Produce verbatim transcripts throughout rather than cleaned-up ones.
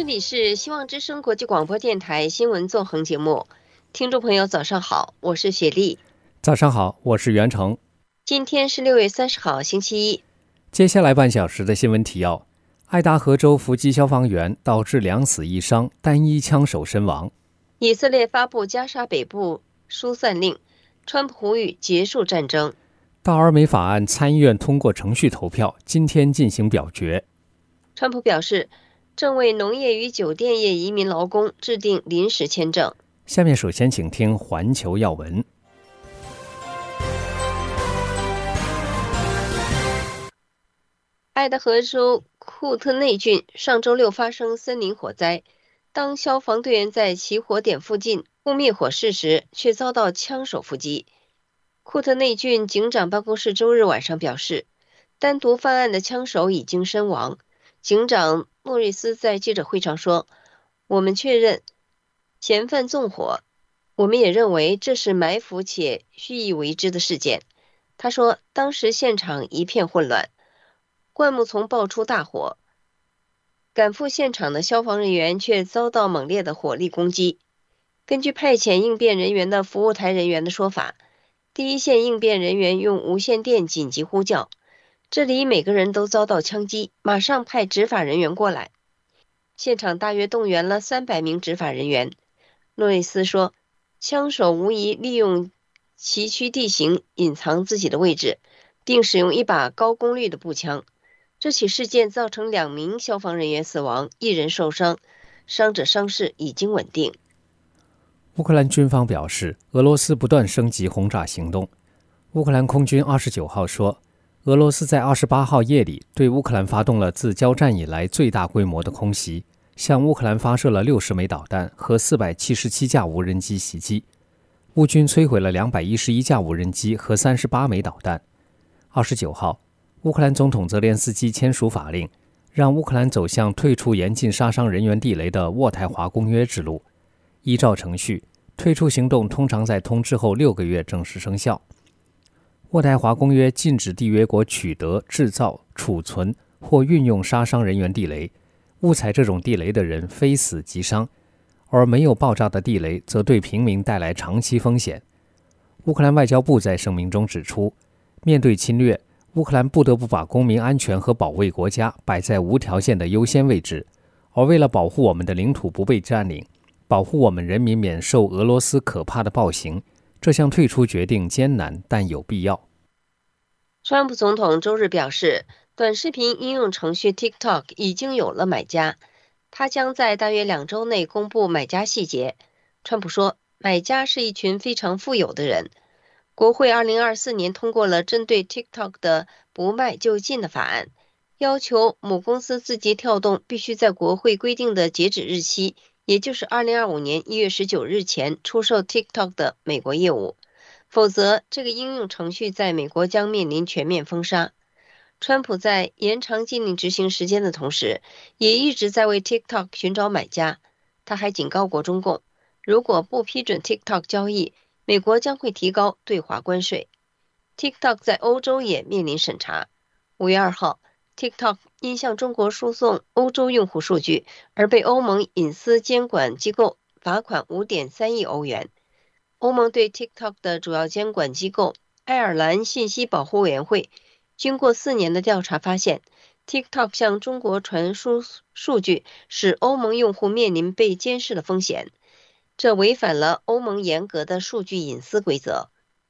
里是希望之声国际广播电台新闻纵横节目，听众朋友早上好，我是雪莉。 早上好，我是袁成。 今天是六月三十号星期一。 接下来半小时的新闻提要：爱达荷州伏击消防员导致两死一伤，单一枪手身亡。 以色列发布加沙北部疏散令，川普呼吁结束战争。 大而美法案参议院通过程序投票，今天进行表决。 川普表示，正为农业与酒店业移民劳工制定临时签证。 下面首先请听环球要闻。 爱达荷州库特内郡上周六发生森林火灾，当消防队员在起火点附近扑灭火势时，却遭到枪手伏击。库特内郡警长办公室周日晚上表示，单独犯案的枪手已经身亡。警长诺瑞斯在记者会上说，我们确认嫌犯纵火，我们也认为这是埋伏且蓄意为之的事件。他说，当时现场一片混乱，灌木丛爆出大火，赶赴现场的消防人员却遭到猛烈的火力攻击。根据派遣应变人员的服务台人员的说法，第一线应变人员用无线电紧急呼叫，这里每个人都遭到枪击，马上派执法人员过来。现场大约动员了三百名执法人员。诺瑞斯说，枪手无疑利用崎岖地形隐藏自己的位置，并使用一把高功率的步枪。这起事件造成两名消防人员死亡，一人受伤，伤者伤势已经稳定。 乌克兰军方表示，俄罗斯不断升级轰炸行动。乌克兰空军二十九号说，俄罗斯在二十八号夜里对乌克兰发动了自交战以来最大规模的空袭，向乌克兰发射了六十枚导弹和四百七十七架无人机袭击。乌军摧毁了两百一十一架无人机和三十八枚导弹。二十九号，乌克兰总统泽连斯基签署法令，让乌克兰走向退出严禁杀伤人员地雷的渥太华公约之路。依照程序，退出行动通常在通知后六个月正式生效。渥太华公约禁止缔约国取得、制造、储存或运用杀伤人员地雷，误踩这种地雷的人非死即伤，而没有爆炸的地雷则对平民带来长期风险。乌克兰外交部在声明中指出，面对侵略，乌克兰不得不把公民安全和保卫国家摆在无条件的优先位置，而为了保护我们的领土不被占领，保护我们人民免受俄罗斯可怕的暴行，这项退出决定艰难但有必要。 川普总统周日表示，短视频应用程序 TikTok 已经有了买家，他将在大约两周内公布买家细节。川普说，买家是一群非常富有的人。国会二零二四年通过了针对 TikTok 的不卖就禁的法案，要求母公司字节跳动必须在国会规定的截止日期，也就是二零二五年一月十九日前出售 TikTok 的美国业务，否则这个应用程序在美国将面临全面封杀。川普在延长禁令执行时间的同时，也一直在为 TikTok 寻找买家。他还警告过中共，如果不批准 TikTok 交易，美国将会提高对华关税。TikTok 在欧洲也面临审查。五月二号 TikTok 因向中国输送欧洲用户数据而被欧盟隐私监管机构罚款 五点三亿欧元。欧盟对 TikTok 的主要监管机构爱尔兰信息保护委员会经过四年的调查发现， TikTok 向中国传输数据使欧盟用户面临被监视的风险，这违反了欧盟严格的数据隐私规则。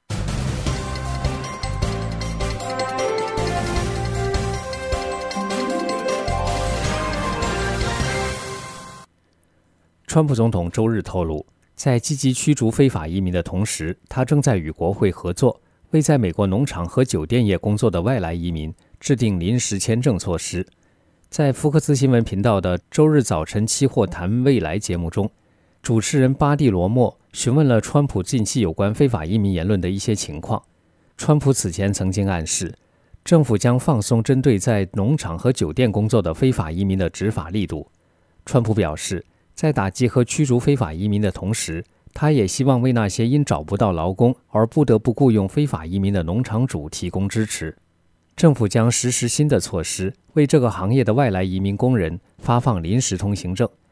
川普总统周日透露，在积极驱逐非法移民的同时，他正在与国会合作，为在美国农场和酒店业工作的外来移民制定临时签证措施。在福克斯新闻频道的周日早晨期货谈未来节目中，主持人巴蒂罗莫询问了川普近期有关非法移民言论的一些情况。川普此前曾经暗示，政府将放松针对在农场和酒店工作的非法移民的执法力度。川普表示，在打击和驱逐非法移民的同时，他也希望为那些因找不到劳工而不得不雇佣非法移民的农场主提供支持。政府将实施新的措施，为这个行业的外来移民工人发放临时通行证，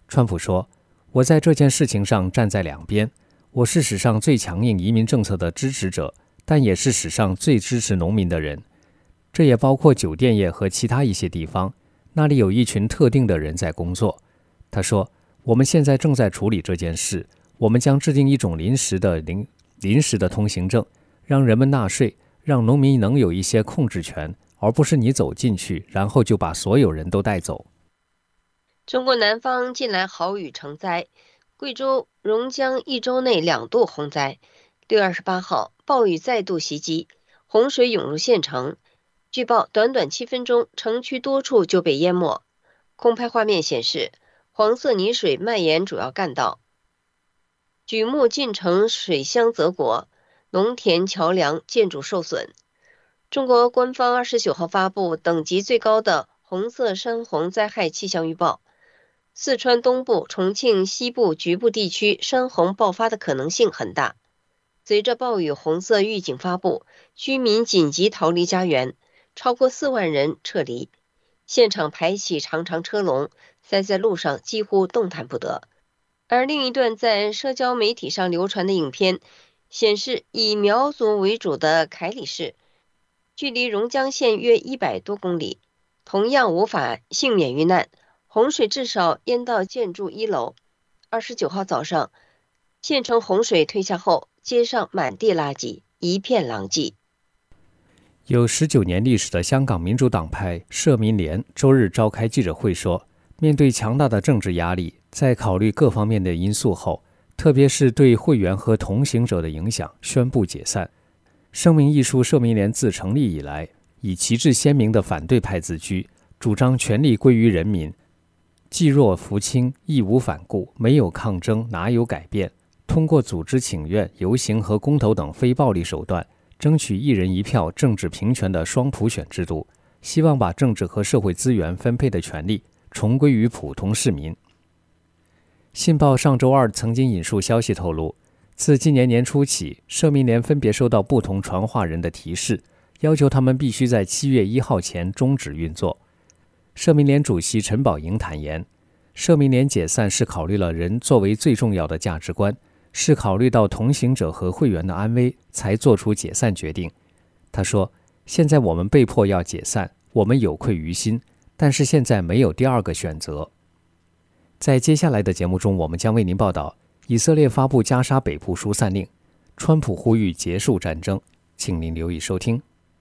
川普说，我在这件事情上站在两边，我是史上最强硬移民政策的支持者，但也是史上最支持农民的人。这也包括酒店业和其他一些地方，那里有一群特定的人在工作。他说，我们现在正在处理这件事，我们将制定一种临时的临临时的通行证，让人们纳税，让农民能有一些控制权，而不是你走进去，然后就把所有人都带走。 中国南方近来豪雨成灾，贵州榕江一周内两度洪灾。六月二十八号，暴雨再度袭击，洪水涌入县城。据报，短短七分钟，城区多处就被淹没。空拍画面显示，黄色泥水蔓延主要干道，举目进城水乡泽国，农田、桥梁、建筑受损。中国官方二十九号发布等级最高的红色山洪灾害气象预报。四川东部、重庆西部局部地区山洪爆发的可能性很大。随着暴雨红色预警发布，居民紧急逃离家园，超过四万人撤离。现场排起长长车龙，塞在路上几乎动弹不得。而另一段在社交媒体上流传的影片显示，以苗族为主的凯里市，距离榕江县约一百多公里，同样无法幸免于难。洪水至少淹到建筑一楼。二十九号早上，县城洪水退下后，街上满地垃圾，一片狼藉。 有十九年历史的香港民主党派社民连周日召开记者会说，面对强大的政治压力，在考虑各方面的因素后，特别是对会员和同行者的影响，宣布解散。声明艺术社民连自成立以来，以旗帜鲜明的反对派自居，主张权力归于人民，济弱扶倾，义无反顾，没有抗争哪有改变，通过组织请愿、游行和公投等非暴力手段，争取一人一票政治平权的双普选制度，希望把政治和社会资源分配的权利重归于普通市民。信报上周二曾经引述消息透露，自今年年初起，社民连分别收到不同传话人的提示，要求他们必须在七月一号前终止运作。社民连主席陈宝莹坦言，社民连解散是考虑了人作为最重要的价值观，是考虑到同行者和会员的安危才做出解散决定。他说，现在我们被迫要解散，我们有愧于心，但是现在没有第二个选择。在接下来的节目中，我们将为您报道以色列发布加沙北部疏散令，川普呼吁结束战争，请您留意收听。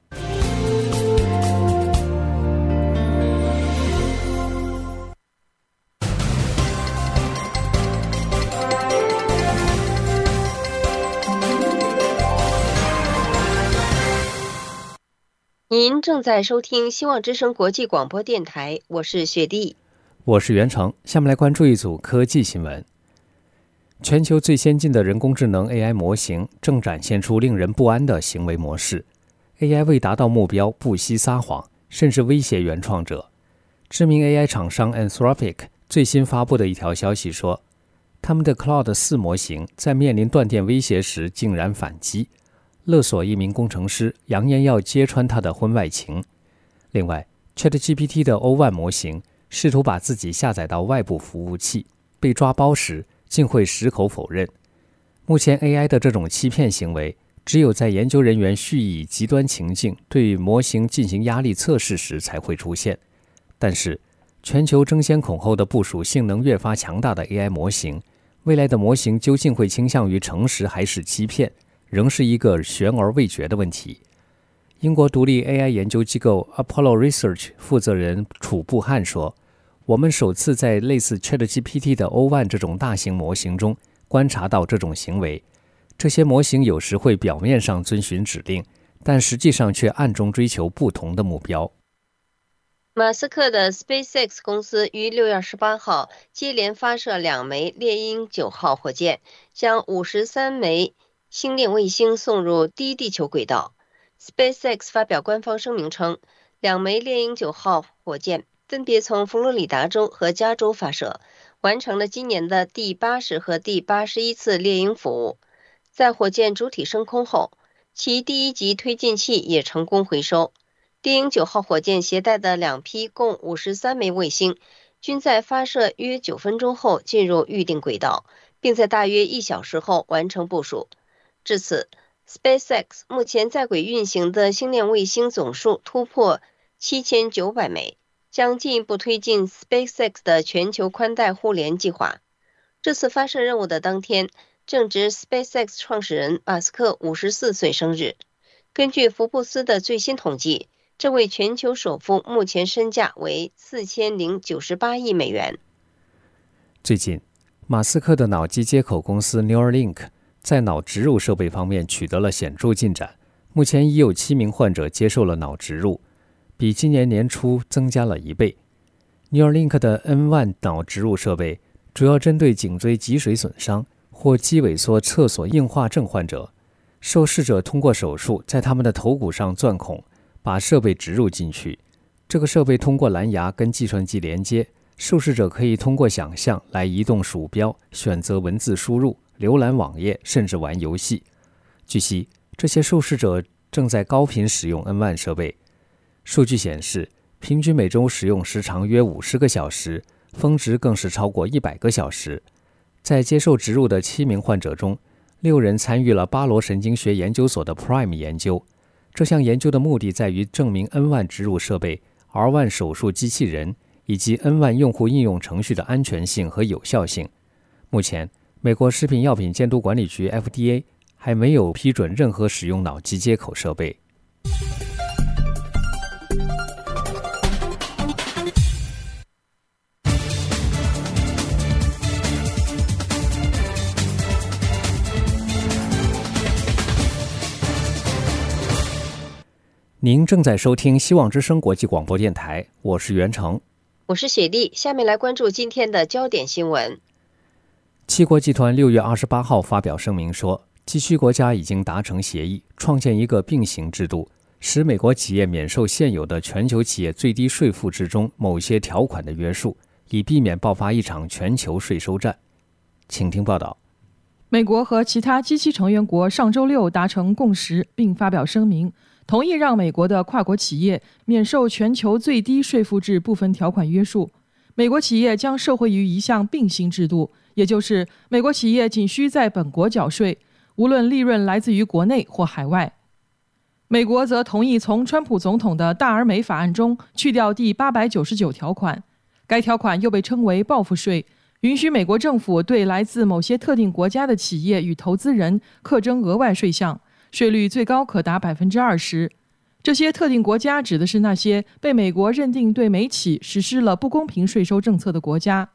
您正在收听希望之声国际广播电台，我是雪莉， 我是袁成。下面来关注一组科技新闻。全球最先进的人工智能 A I 模型正展现出令人不安的行为模式， A I 为达到目标不惜撒谎，甚至威胁原创者。知名 A I 厂商 Anthropic 最新发布的一条消息说，他们的 Claude 四模型在面临断电威胁时竟然反击，勒索一名工程师，扬言要揭穿他的婚外情。另外 ChatGPT 的 O 一 模型试图把自己下载到外部服务器，被抓包时竟会矢口否认。目前 A I 的这种欺骗行为，只有在研究人员蓄意极端情境对模型进行压力测试时才会出现。但是，全球争先恐后的部署性能越发强大的 A I 模型，未来的模型究竟会倾向于诚实还是欺骗，仍是一个悬而未决的问题。英国独立 A I 研究机构 Apollo Research 负责人楚布汉说，我们首次在类似 ChatGPT 的 O 一 这种大型模型中观察到这种行为。这些模型有时会表面上遵循指令，但实际上却暗中追求不同的目标。 马斯克的 SpaceX 公司于六月二十八号接连发射两枚猎鹰九号火箭，将五十三枚星链卫星送入低地球轨道。SpaceX 发表官方声明称，两枚猎鹰九号火箭分别从佛罗里达州和加州发射，完成了今年的第八十和第八十一次猎鹰服务。在火箭主体升空后，其第一级推进器也成功回收。猎鹰九号火箭携带的两批共五十三枚卫星， 均在发射约九分钟后进入预定轨道，并在大约一小时后完成部署。至此 SpaceX 目前在轨运行的星链卫星总数突破七千九百枚，将进一步推进 SpaceX 的全球宽带互联计划。这次发射任务的当天，正值 SpaceX 创始人马斯克五十四岁生日。根据福布斯的最新统计，这位全球首富目前身价为四千零九十八亿美元。 最近，马斯克的脑机接口公司 Neuralink 在脑植入设备方面取得了显著进展，目前已有七名患者接受了脑植入，比今年年初增加了一倍。Neuralink 的 N 一 脑植入设备主要针对颈椎脊髓损伤或肌萎缩侧索硬化症患者，受试者通过手术在他们的头骨上钻孔，把设备植入进去。这个设备通过蓝牙跟计算机连接，受试者可以通过想象来移动鼠标，选择文字输入，浏览网页，甚至玩游戏。据悉，这些受试者正在高频使用 N 一 设备。数据显示，平均每周使用时长约五十个小时，峰值更是超过一百个小时。在接受植入的七名患者中，六人参与了巴罗神经学研究所的 Prime 研究。这项研究的目的在于证明 N 一 植入设备、R 一 手术机器人以及 N 一 用户应用程序的安全性和有效性。目前，美国食品药品监督管理局 F D A 还没有批准任何使用脑机接口设备。您正在收听希望之声国际广播电台，我是袁成， 我是雪莉。下面来关注今天的焦点新闻。 七国集团六月二十八号发表声明说，七区国家已经达成协议，创建一个并行制度，使美国企业免受现有的全球企业最低税负制中某些条款的约束，以避免爆发一场全球税收战。请听报道。 美国和其他 G 七 成员国上周六达成共识，并发表声明，同意让美国的跨国企业免受全球最低税负制部分条款约束。美国企业将受惠于一项并行制度，也就是美国企业仅需在本国缴税，无论利润来自于国内或海外。美国则同意从川普总统的大而美法案中去掉第八百九十九条款，该条款又被称为报复税，允许美国政府对来自某些特定国家的企业与投资人课征额外税项，税率最高可达 百分之二十。 这些特定国家指的是那些被美国认定对美企实施了不公平税收政策的国家。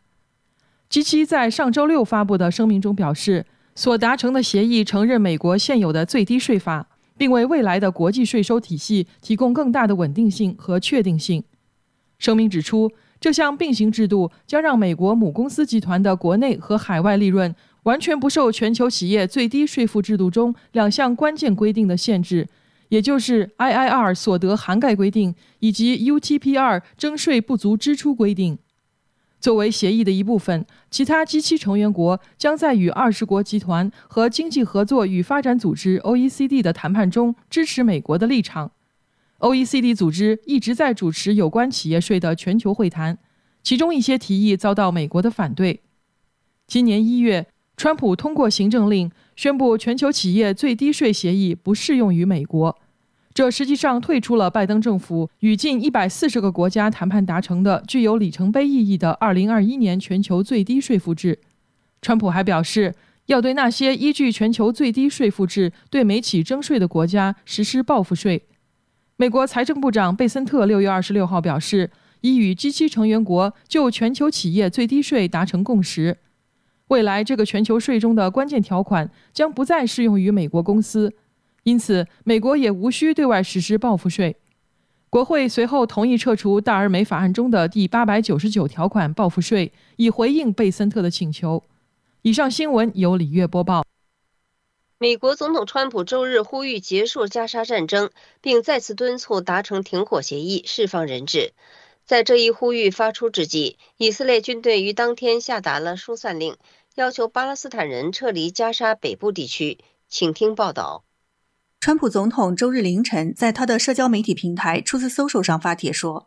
G 七 在上周六发布的声明中表示，所达成的协议承认美国现有的最低税法，并为未来的国际税收体系提供更大的稳定性和确定性。声明指出，这项并行制度将让美国母公司集团的国内和海外利润完全不受全球企业最低税负制度中两项关键规定的限制，也就是 I I R 所得涵盖规定以及 U T P 二 征税不足支出规定。作为协议的一部分，其他 G 七 成员国将在与二十国集团和经济合作与发展组织 O E C D 的谈判中支持美国的立场。O E C D 组织一直在主持有关企业税的全球会谈，其中一些提议遭到美国的反对。今年一月，川普通过行政令宣布全球企业最低税协议不适用于美国，这实际上退出了拜登政府与近一百四十个国家谈判达成的具有里程碑意义的二零二一年全球最低税负制。川普还表示，要对那些依据全球最低税负制对美企征税的国家实施报复税。美国财政部长贝森特六月二十六号表示，已与 G 七 成员国就全球企业最低税达成共识。未来这个全球税中的关键条款将不再适用于美国公司，因此美国也无需对外实施报复税。国会随后同意撤除大而美法案中的第八百九十九条款报复税，以回应贝森特的请求。以上新闻由李月播报。 美国总统川普周日呼吁结束加沙战争，并再次敦促达成停火协议，释放人质。在这一呼吁发出之际，以色列军队于当天下达了疏散令，要求巴勒斯坦人撤离加沙北部地区。请听报道。 川普总统周日凌晨在他的社交媒体平台 Truth Social 上发帖说，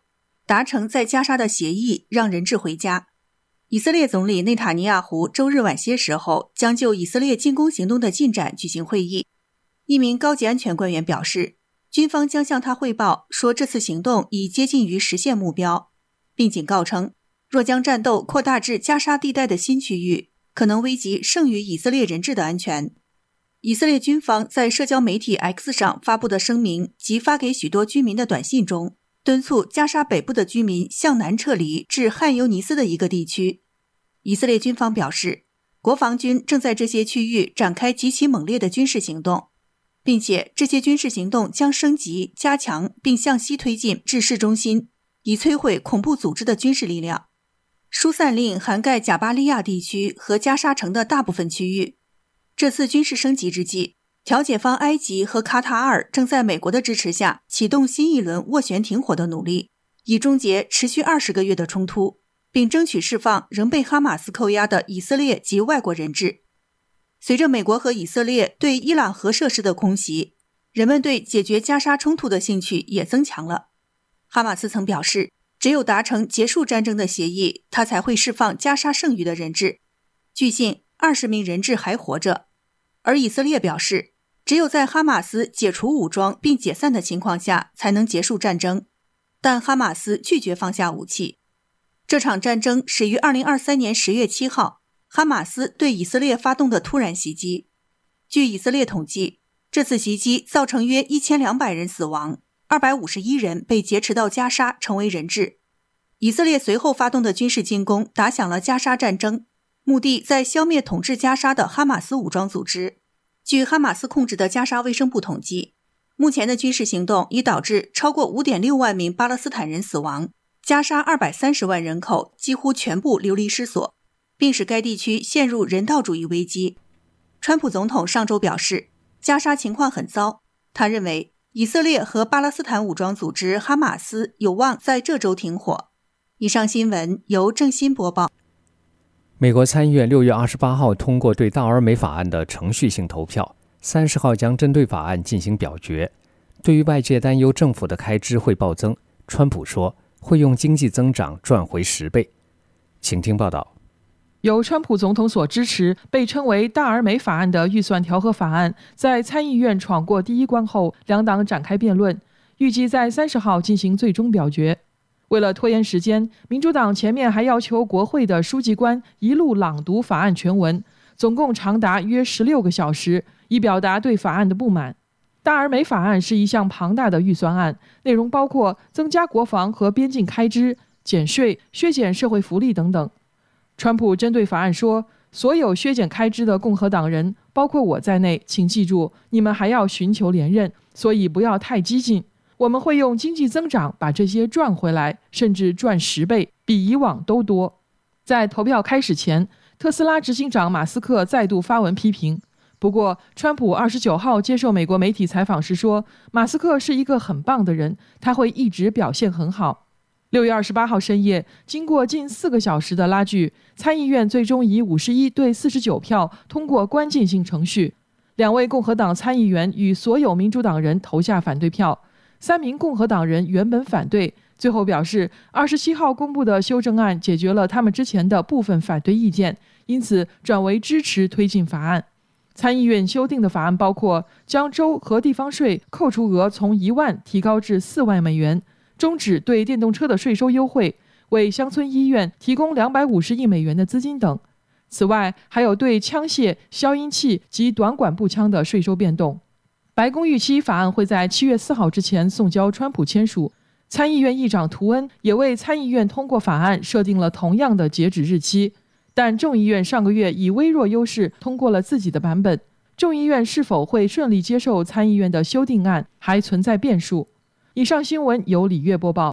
达成在加沙的协议，让人质回家。以色列总理内塔尼亚胡周日晚些时候将就以色列进攻行动的进展举行会议。一名高级安全官员表示，军方将向他汇报说这次行动已接近于实现目标，并警告称，若将战斗扩大至加沙地带的新区域，可能危及剩余以色列人质的安全。以色列军方在社交媒体 X 上发布的声明及发给许多居民的短信中，敦促加沙北部的居民向南撤离至汉尤尼斯的一个地区。以色列军方表示，国防军正在这些区域展开极其猛烈的军事行动，并且这些军事行动将升级、加强并向西推进至市中心，以摧毁恐怖组织的军事力量。疏散令涵盖贾巴利亚地区和加沙城的大部分区域。这次军事升级之际，调解方埃及和卡塔尔正在美国的支持下启动新一轮斡旋停火的努力，以终结持续二十个月的冲突，并争取释放仍被哈马斯扣押的以色列及外国人质。随着美国和以色列对伊朗核设施的空袭，人们对解决加沙冲突的兴趣也增强了。哈马斯曾表示，只有达成结束战争的协议，他才会释放加沙剩余的人质。据信，二十名人质还活着。而以色列表示，只有在哈马斯解除武装并解散的情况下才能结束战争，但哈马斯拒绝放下武器。这场战争始于二零二三年十月七号，哈马斯对以色列发动的突然袭击。据以色列统计，这次袭击造成约一千两百人死亡，二百五十一人被劫持到加沙成为人质。以色列随后发动的军事进攻打响了加沙战争，目的在消灭统治加沙的哈马斯武装组织。据哈马斯控制的加沙卫生部统计，目前的军事行动已导致超过 五点六万名巴勒斯坦人死亡，加沙二百三十万人口几乎全部流离失所，并使该地区陷入人道主义危机。川普总统上周表示，加沙情况很糟，他认为以色列和巴勒斯坦武装组织哈马斯有望在这周停火。以上新闻由郑欣播报。 美国参议院六月二十八号通过对大而美法案的程序性投票，三十号将针对法案进行表决。对于外界担忧政府的开支会暴增，川普说会用经济增长赚回十倍。请听报道。 由川普总统所支持，被称为大而美法案的预算调和法案，在参议院闯过第一关后，两党展开辩论，预计在三十号进行最终表决。为了拖延时间，民主党前面还要求国会的书记官一路朗读法案全文，总共长达约十六个小时，以表达对法案的不满。大而美法案是一项庞大的预算案，内容包括增加国防和边境开支、减税、削减社会福利等等。川普针对法案说，所有削减开支的共和党人，包括我在内，请记住，你们还要寻求连任，所以不要太激进。我们会用经济增长把这些赚回来，甚至赚十倍，比以往都多。在投票开始前，特斯拉执行长马斯克再度发文批评。不过，川普二十九号接受美国媒体采访时说，马斯克是一个很棒的人，他会一直表现很好。六月二十八号深夜，经过近四个小时的拉锯，参议院最终以五十一对四十九票通过关键性程序。两位共和党参议员与所有民主党人投下反对票。三名共和党人原本反对，最后表示二十七号公布的修正案解决了他们之前的部分反对意见，因此转为支持推进法案。参议院修订的法案包括将州和地方税扣除额从一万提高至四万美元，终止对电动车的税收优惠，为乡村医院提供两百五十亿美元的资金等。此外，还有对枪械、消音器及短管步枪的税收变动。白宫预期法案会在七月四号之前送交川普签署。参议院议长图恩也为参议院通过法案设定了同样的截止日期，但众议院上个月以微弱优势通过了自己的版本。众议院是否会顺利接受参议院的修订案，还存在变数。以上新闻由李月播报。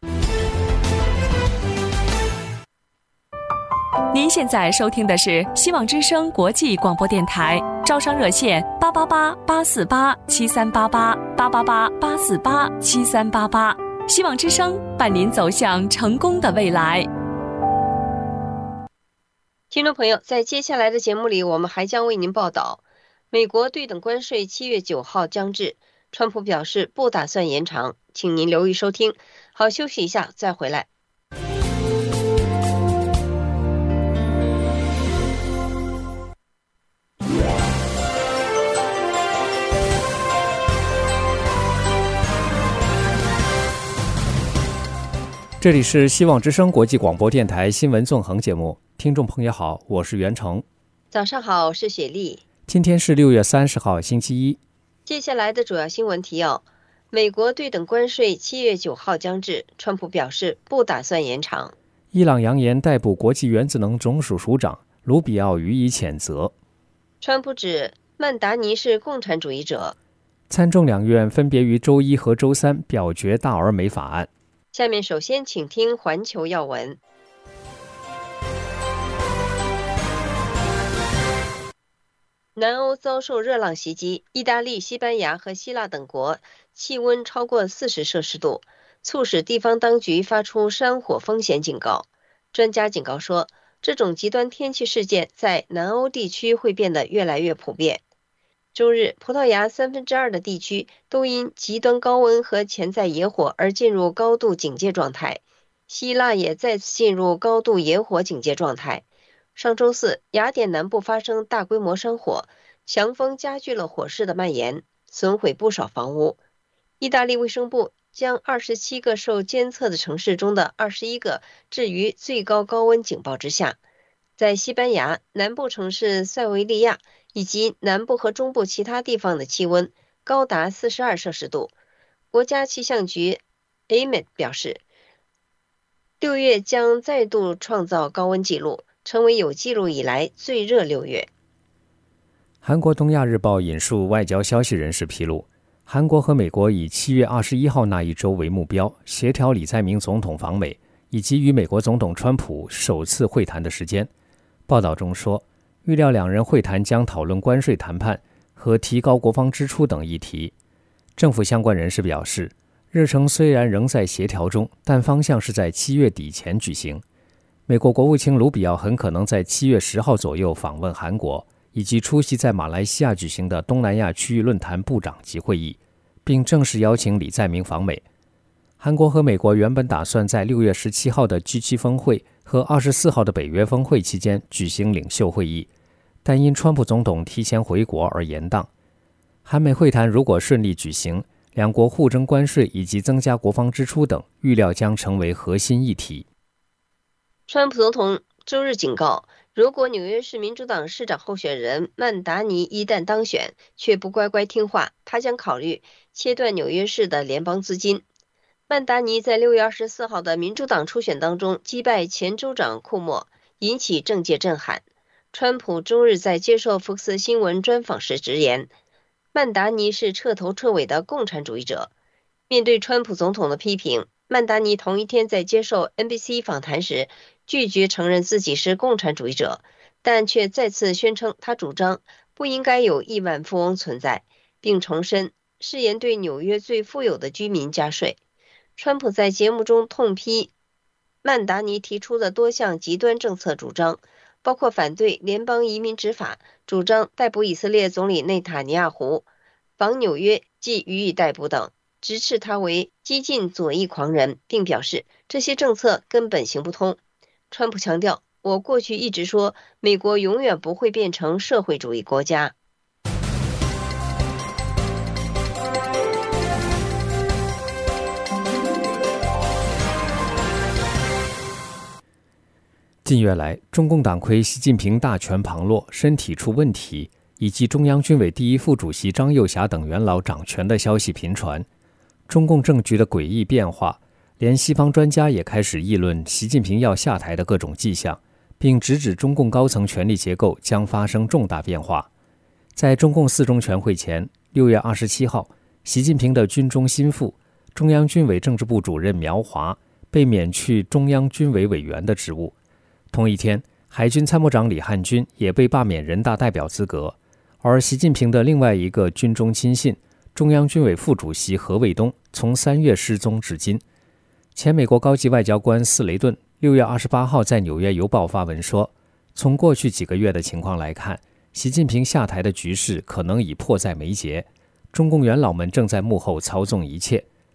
您现在收听的是希望之声国际广播电台，招商热线八八八八四八七三八八八八八八四八七三八八，希望之声伴您走向成功的未来。 听众朋友，在接下来的节目里，我们还将为您报道，美国对等关税七月九号将至，川普表示不打算延长，请您留意收听。 好，休息一下再回来。 这里是希望之声国际广播电台新闻纵横节目，听众朋友好，我是袁成。 早上好，我是雪莉。 今天是六月三十号，星期一。 接下来的主要新闻提要：美国对等关税七月九号将至，川普表示不打算延长。 伊朗扬言逮捕国际原子能总署署长，卢比奥予以谴责。 川普指曼达尼是共产主义者。 参众两院分别于周一和周三表决大而美法案。 下面首先请听环球要闻。南欧遭受热浪袭击，意大利、西班牙和希腊等国气温超过四十摄氏度，促使地方当局发出山火风险警告。专家警告说，这种极端天气事件在南欧地区会变得越来越普遍。周日，葡萄牙三分之二的地区都因极端高温和潜在野火而进入高度警戒状态，希腊也再次进入高度野火警戒状态。上周四，雅典南部发生大规模山火，强风加剧了火势的蔓延，损毁不少房屋。意大利卫生部将二十七个受监测的城市中的二十一个置于最高高温警报之下。在西班牙南部城市塞维利亚以及南部和中部其他地方的气温高达四十二摄氏度。国家气象局 A M E T 表示，六月将再度创造高温纪录，成为有记录以来最热六月。 韩国东亚日报引述外交消息人士披露，韩国和美国以七月二十一号那一周为目标，协调李在明总统访美，以及与美国总统川普首次会谈的时间。报道中说，预料两人会谈将讨论关税谈判和提高国防支出等议题。政府相关人士表示，日程虽然仍在协调中，但方向是在七月底前举行。美国国务卿卢比奥很可能在七月十号左右访问韩国，以及出席在马来西亚举行的东南亚区域论坛部长级会议，并正式邀请李在明访美。韩国和美国原本打算在六月十七号的 G 七 峰会和二十四号的北约峰会期间举行领袖会议，但因川普总统提前回国而延宕。韩美会谈如果顺利举行，两国互征关税以及增加国防支出等，预料将成为核心议题。 川普总统周日警告，如果纽约市民主党市长候选人曼达尼一旦当选，却不乖乖听话，他将考虑切断纽约市的联邦资金。曼达尼在六月二十四号的民主党初选当中击败前州长库莫，引起政界震撼。川普周日在接受福克斯新闻专访时直言，曼达尼是彻头彻尾的共产主义者。面对川普总统的批评，曼达尼同一天在接受 N B C 访谈时拒绝承认自己是共产主义者，但却再次宣称他主张不应该有亿万富翁存在，并重申誓言对纽约最富有的居民加税。川普在节目中痛批曼达尼提出的多项极端政策主张，包括反对联邦移民执法，主张逮捕以色列总理内塔尼亚胡，访纽约即予以逮捕等，直斥他为激进左翼狂人，并表示这些政策根本行不通。川普强调，我过去一直说，美国永远不会变成社会主义国家。 近月来，中共党魁习近平大权旁落，身体出问题，以及中央军委第一副主席张又侠等元老掌权的消息频传，中共政局的诡异变化，连西方专家也开始议论习近平要下台的各种迹象，并直指中共高层权力结构将发生重大变化。在中共四中全会前，六月二十七号，习近平的军中心腹、中央军委政治部主任苗华被免去中央军委委员的职务。同一天，海军参谋长李汉军也被罢免人大代表资格，而习近平的另外一个军中亲信、中央军委副主席何卫东从三月失踪至今。前美国高级外交官斯雷顿六月二十八号在《纽约邮报》发文说，从过去几个月的情况来看，习近平下台的局势可能已迫在眉睫，中共元老们正在幕后操纵一切。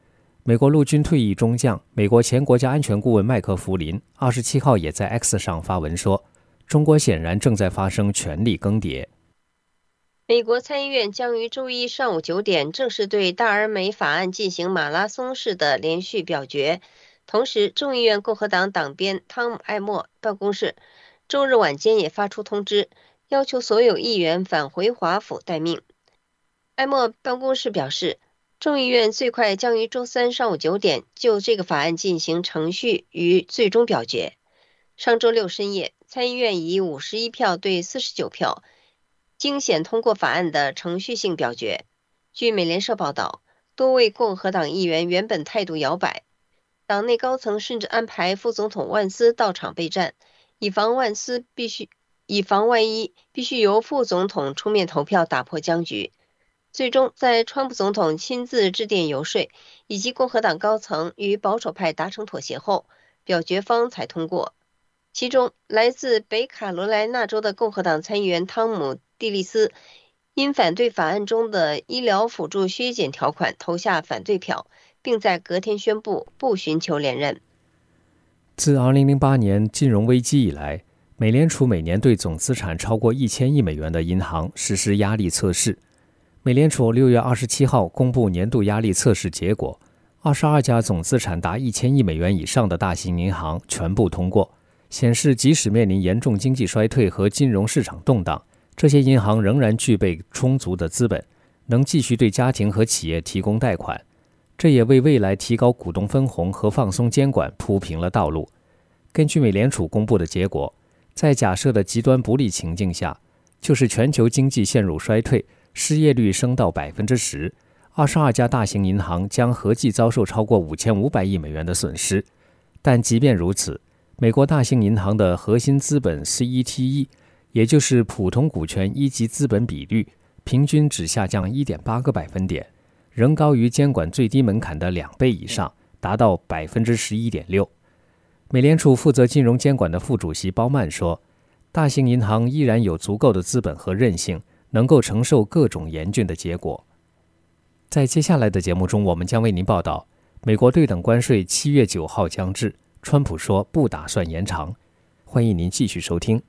美国陆军退役中将、美国前国家安全顾问麦克弗林二十七号也在 X 上发文说，中国显然正在发生权力更迭。 美国参议院将于周一上午九点正式对大而美法案进行马拉松式的连续表决。同时，众议院共和党党鞭汤姆·艾默办公室周日晚间也发出通知，要求所有议员返回华府待命。艾默办公室表示，众议院最快将于周三上午九点就这个法案进行程序与最终表决。上周六深夜，参议院以五十一票对四十九票惊险通过法案的程序性表决。据美联社报道，多位共和党议员原本态度摇摆，党内高层甚至安排副总统万斯到场备战，以防万斯必须以防万一必须由副总统出面投票打破僵局。最终，在川普总统亲自致电游说，以及共和党高层与保守派达成妥协后，表决方才通过。其中，来自北卡罗来纳州的共和党参议员汤姆·蒂利斯因反对法案中的医疗辅助削减条款投下反对票，并在隔天宣布不寻求连任。 自二零零八年金融危机以来，美联储每年对总资产超过一千亿美元的银行实施压力测试。美联储六月二十七号公布年度压力测试结果，二十二家总资产达一千亿美元以上的大型银行全部通过，显示即使面临严重经济衰退和金融市场动荡，这些银行仍然具备充足的资本，能继续对家庭和企业提供贷款。这也为未来提高股东分红和放松监管铺平了道路。根据美联储公布的结果，在假设的极端不利情境下，就是全球经济陷入衰退，失业率升到 百分之十， 二十二家大型银行将合计遭受超过五千五百亿美元的损失。但即便如此，美国大型银行的核心资本 C E T E， 也就是普通股权一级资本比率，平均只下降 一点八 个百分点，仍高于监管最低门槛的两倍以上，达到 百分之十一点六。 美联储负责金融监管的副主席鲍曼说，大型银行依然有足够的资本和韧性，能够承受各种严峻的结果。在接下来的节目中，我们将为您报道，美国对等关税七月九号将至，川普说不打算延长。欢迎您继续收听。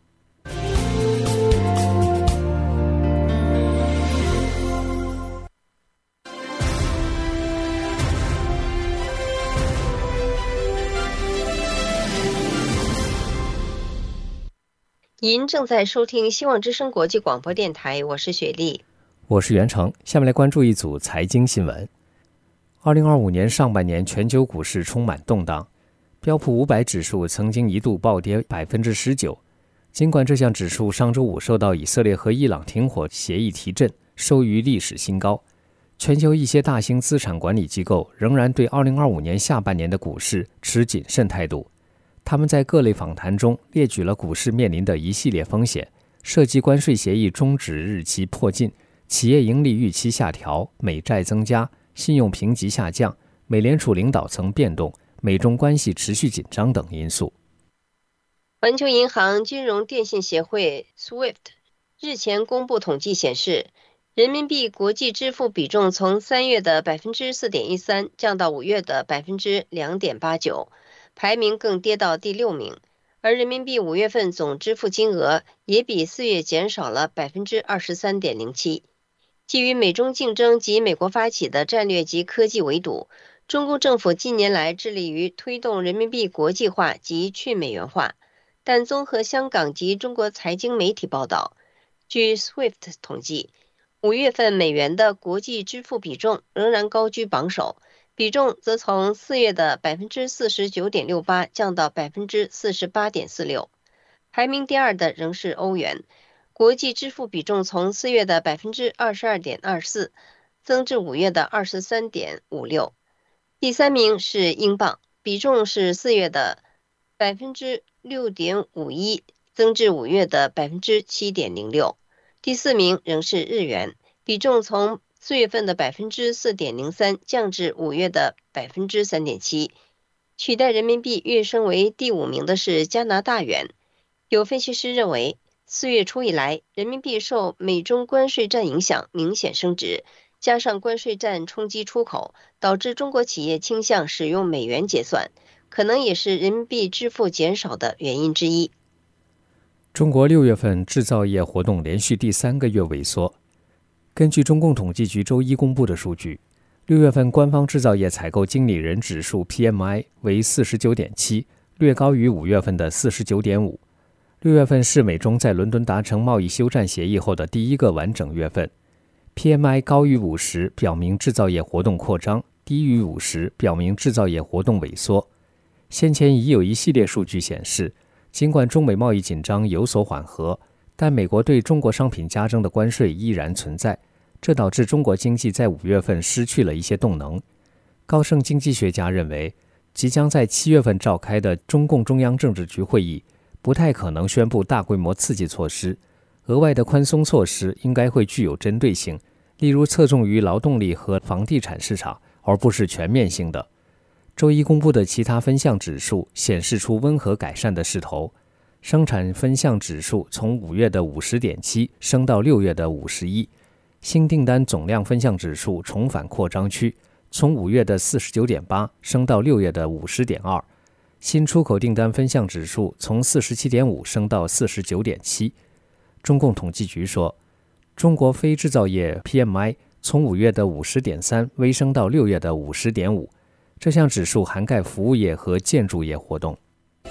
您正在收听希望之声国际广播电台，我是雪莉， 我是袁成。下面来关注一组财经新闻。二零二五年上半年全球股市充满动荡，标普五百指数曾经一度暴跌 百分之十九， 尽管这项指数上周五受到以色列和伊朗停火协议提振，收于历史新高。全球一些大型资产管理机构仍然对二零二五年下半年的股市持谨慎态度。他们在各类访谈中列举了股市面临的一系列风险，涉及关税协议终止日期迫近、企业盈利预期下调、美债增加、信用评级下降、美联储领导层变动、美中关系持续紧张等因素。 环球银行金融电信协会 S W I F T 日前公布统计显示，人民币国际支付比重从三月的 百分之四点一三 降到五月的 百分之二点八九，排名更跌到第六名，而人民币五月份总支付金额也比四月减少了 百分之二十三点零七。基于美中竞争及美国发起的战略及科技围堵，中共政府近年来致力于推动人民币国际化及去美元化。但综合香港及中国财经媒体报道，据 S W I F T 统计，五月份美元的国际支付比重仍然高居榜首，比重则从四月的 百分之四十九点六八 降到 百分之四十八点四六。排名第二的仍是欧元，国际支付比重从四月的 百分之二十二点二四 增至五月的 二十三点五六。第三名是英镑，比重是四月的 百分之六点五一 增至五月的 百分之七点零六。第四名仍是日元，比重从四月份的 百分之四点零三 降至五月的 百分之三点七。取代人民币跃升为第五名的是加拿大元。有分析师认为，四月初以来，人民币受美中关税战影响明显升值， 加上关税战冲击出口，导致中国企业倾向使用美元结算，可能也是人民币支付减少的原因之一。 中国六月份制造业活动连续第三个月萎缩。根据中共统计局周一公布的数据，六月份官方制造业采购经理人指数 P M I 为 四十九点七， 略高于五月份的 四十九点五。六月份是美中在伦敦达成贸易休战协议后的第一个完整月份。P M I 高于五十，表明制造业活动扩张；低于五十，表明制造业活动萎缩。先前已有一系列数据显示，尽管中美贸易紧张有所缓和，但美国对中国商品加征的关税依然存在，这导致中国经济在五月份失去了一些动能。高盛经济学家认为，即将在七月份召开的中共中央政治局会议不太可能宣布大规模刺激措施，额外的宽松措施应该会具有针对性，例如侧重于劳动力和房地产市场，而不是全面性的。周一公布的其他分项指数显示出温和改善的势头，生产分项指数从五月的 五十点七 升到六月的五十一，新订单总量分项指数重返扩张区，从五月的 四十九点八 升到六月的 五十点二， 新出口订单分项指数从 四十七点五 升到 四十九点七。 中共统计局说，中国非制造业 P M I 从五月的 五十点三 微升到六月的 五十点五， 这项指数涵盖服务业和建筑业活动。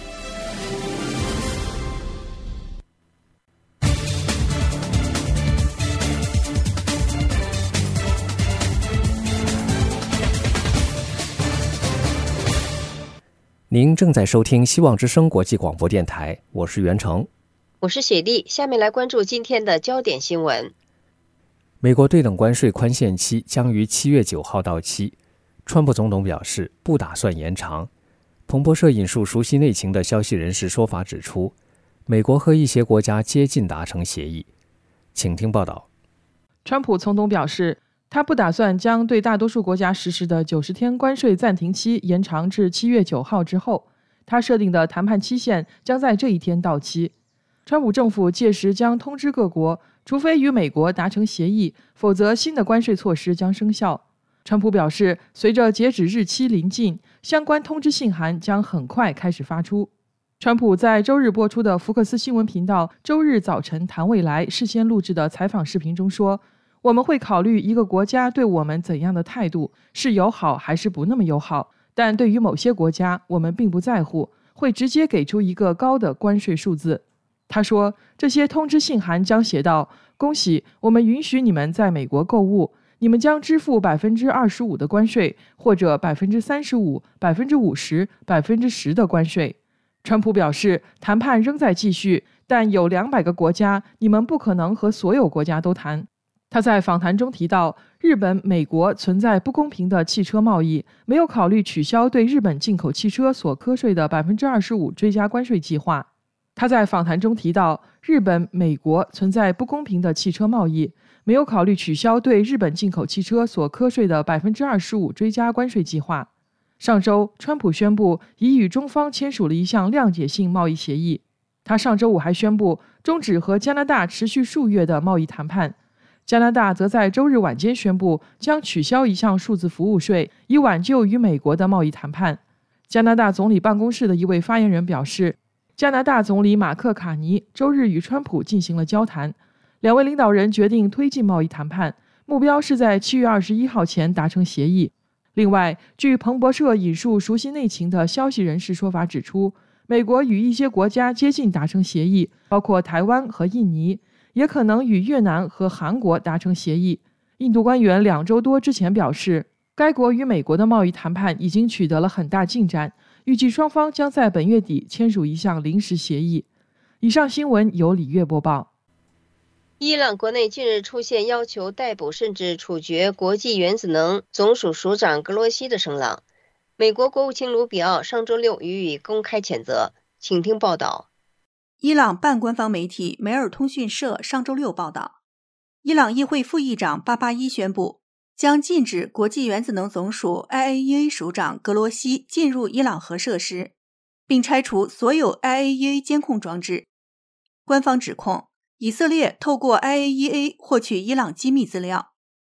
您正在收听希望之声国际广播电台，我是袁成， 我是雪莉。下面来关注今天的焦点新闻。 美国对等关税宽限期将于七月九号到期，川普总统表示不打算延长。彭博社引述熟悉内情的消息人士说法指出，美国和一些国家接近达成协议。请听报道。 川普总统表示，他不打算将对大多数国家实施的九十天关税暂停期延长至七月九号之后，他设定的谈判期限将在这一天到期。川普政府届时将通知各国，除非与美国达成协议，否则新的关税措施将生效。川普表示，随着截止日期临近，相关通知信函将很快开始发出。川普在周日播出的福克斯新闻频道周日早晨谈未来事先录制的采访视频中说，我们会考虑一个国家对我们怎样的态度，是友好还是不那么友好，但对于某些国家我们并不在乎，会直接给出一个高的关税数字。他说，这些通知信函将写道，恭喜，我们允许你们在美国购物，你们将支付 百分之二十五 的关税，或者 百分之三十五、百分之五十、百分之十 的关税。川普表示，谈判仍在继续，但有两百个国家，你们不可能和所有国家都谈。他在访谈中提到，日本、美国存在不公平的汽车贸易，没有考虑取消对日本进口汽车所课税的 百分之二十五 追加关税计划。他在访谈中提到，日本、美国存在不公平的汽车贸易，没有考虑取消对日本进口汽车所课税的 百分之二十五 追加关税计划。上周，川普宣布已与中方签署了一项谅解性贸易协议。他上周五还宣布终止和加拿大持续数月的贸易谈判。加拿大则在周日晚间宣布将取消一项数字服务税，以挽救与美国的贸易谈判。加拿大总理办公室的一位发言人表示，加拿大总理马克·卡尼周日与川普进行了交谈，两位领导人决定推进贸易谈判，目标是在七月二十一号前达成协议。另外，据彭博社引述熟悉内情的消息人士说法指出，美国与一些国家接近达成协议，包括台湾和印尼，也可能与越南和韩国达成协议。印度官员两周多之前表示，该国与美国的贸易谈判已经取得了很大进展，预计双方将在本月底签署一项临时协议。以上新闻由李月播报。 伊朗国内近日出现要求逮捕甚至处决国际原子能总署署长格罗西的声浪。美国国务卿卢比奥上周六予以公开谴责。请听报道。 伊朗半官方媒体梅尔通讯社上周六报道，伊朗议会副议长巴巴伊宣布，将禁止国际原子能总署 I A E A 署长格罗西进入伊朗核设施，并拆除所有 I A E A 监控装置。官方指控以色列透过 I A E A 获取伊朗机密资料。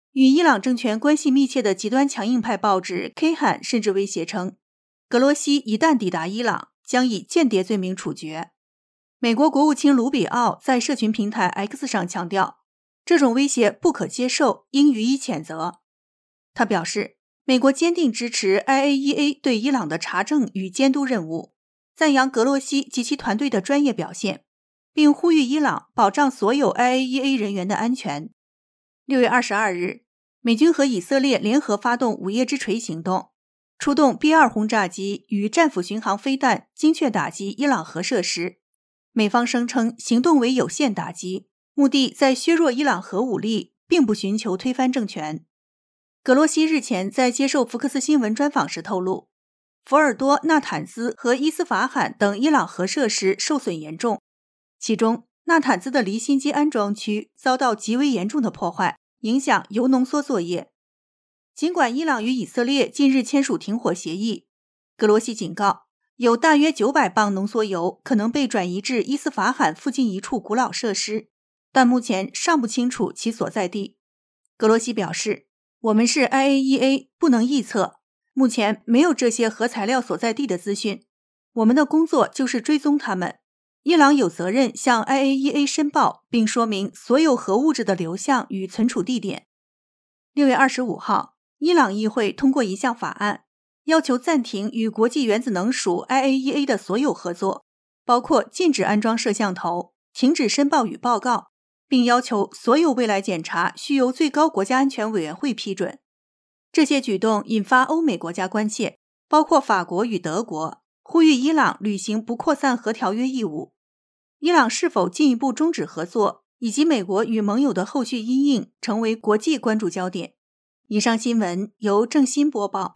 与伊朗政权关系密切的极端强硬派报纸 Kayhan 甚至威胁称，格罗西一旦抵达伊朗，将以间谍罪名处决。美国国务卿卢比奥在社群平台 X 上强调，这种威胁不可接受，应予以谴责。他表示，美国坚定支持 I A E A 对伊朗的查证与监督任务，赞扬格罗西及其团队的专业表现，并呼吁伊朗保障所有 I A E A 人员的安全。六月二十二日，美军和以色列联合发动午夜之锤行动，出动 B 二 轰炸机与战斧巡航飞弹精确打击伊朗核设施。美方声称行动为有限打击，目的在削弱伊朗核武力，并不寻求推翻政权。格罗西日前在接受福克斯新闻专访时透露，佛尔多、纳坦兹和伊斯法罕等伊朗核设施受损严重，其中纳坦兹的离心机安装区遭到极为严重的破坏，影响铀浓缩作业。尽管伊朗与以色列近日签署停火协议，格罗西警告，有大约九百磅浓缩铀可能被转移至伊斯法罕附近一处古老设施，但目前尚不清楚其所在地。格罗西表示，我们是 I A E A， 不能臆测，目前没有这些核材料所在地的资讯，我们的工作就是追踪它们。伊朗有责任向 I A E A 申报，并说明所有核物质的流向与存储地点。六月二十五号，伊朗议会通过一项法案，要求暂停与国际原子能署 I A E A 的所有合作，包括禁止安装摄像头，停止申报与报告，并要求所有未来检查需由最高国家安全委员会批准。这些举动引发欧美国家关切，包括法国与德国，呼吁伊朗履行不扩散核条约义务。伊朗是否进一步终止合作，以及美国与盟友的后续因应，成为国际关注焦点。以上新闻由郑欣播报。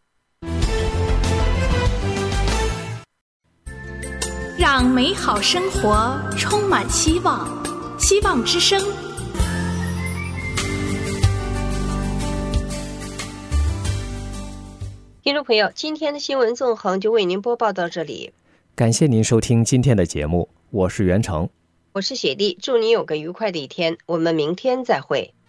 让美好生活充满希望，希望之声。 听众朋友，今天的新闻纵横就为您播报到这里， 感谢您收听今天的节目，我是袁成， 我是雪莉，祝您有个愉快的一天，我们明天再会。